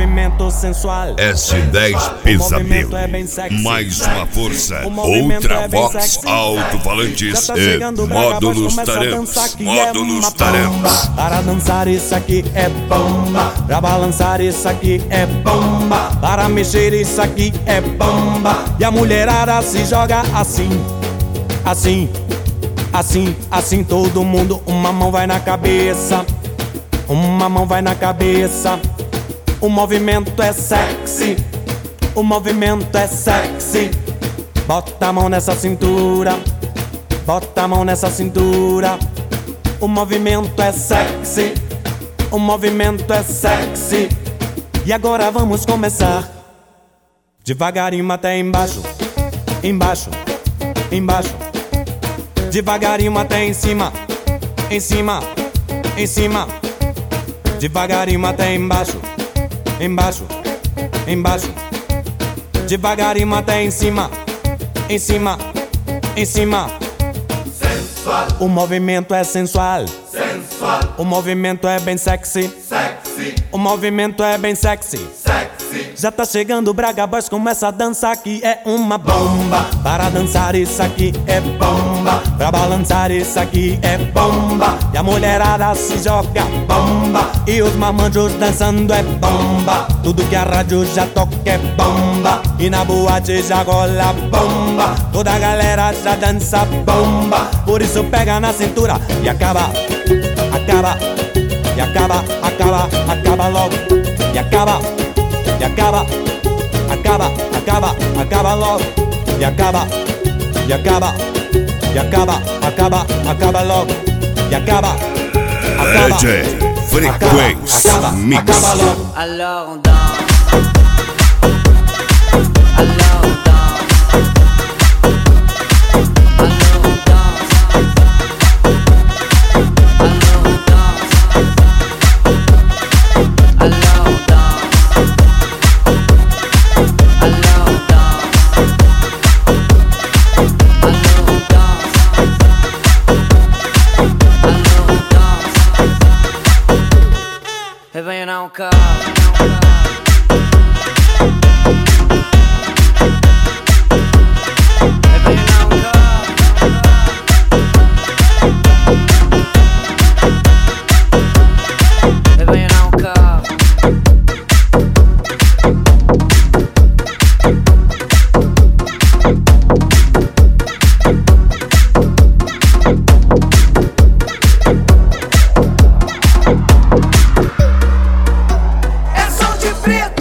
movimento sensual. S10 Pesadelo, mais uma força, outra voz, alto-falantes e módulos tarantes, módulos tarantes. Para dançar isso aqui é bomba, pra balançar isso aqui é bomba, para mexer isso aqui é bomba. E a mulherada se joga assim, assim, assim, assim. Todo mundo, uma mão vai na cabeça, uma mão vai na cabeça. O movimento é sexy, o movimento é sexy. Bota a mão nessa cintura, bota a mão nessa cintura. O movimento é sexy, o movimento é sexy. E agora vamos começar devagarinho até embaixo, embaixo, embaixo. Devagarinho até em cima, em cima, em cima. Devagarinho até embaixo, embaixo, embaixo. Devagarinho até em cima, em cima, em cima. Sensual. O movimento é sensual, Sensual. o movimento é bem sexy, Sexy. o movimento é bem sexy. Sexy. Já tá chegando o Braga Boys com essa dança que é uma bomba. Para dançar isso aqui é bomba, pra balançar isso aqui é bomba. E a mulherada se joga bomba, e os mamanjos dançando é bomba. Tudo que a rádio já toca é bomba, e na boate já rola bomba. Toda a galera já dança bomba, por isso pega na cintura e acaba, acaba, e acaba, acaba, acaba logo. E acaba, e acaba, acaba, acaba, acaba logo. E acaba, e acaba, e acaba, acaba, acaba logo. E acaba, acaba, DJ Frequência acaba, Mix. acaba logo. Alors on danse, alors on danse, alors on danse, alors on danse, alors on danse, alors on danse, alors on danse, alors on danse. E venha não cala. É som de preto.